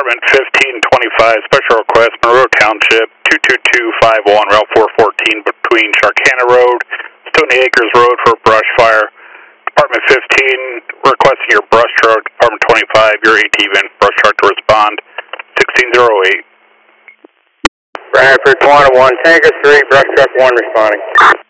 Department 1525, special request, Monroe Township, 22251, Route 414 between Sharkana Road, Stony Acres Road for brush fire. Department 15 requesting your brush truck. Department 25, your ATV and brush truck to respond. 1608. Bradford 101, Tanker 3, brush truck 1 responding.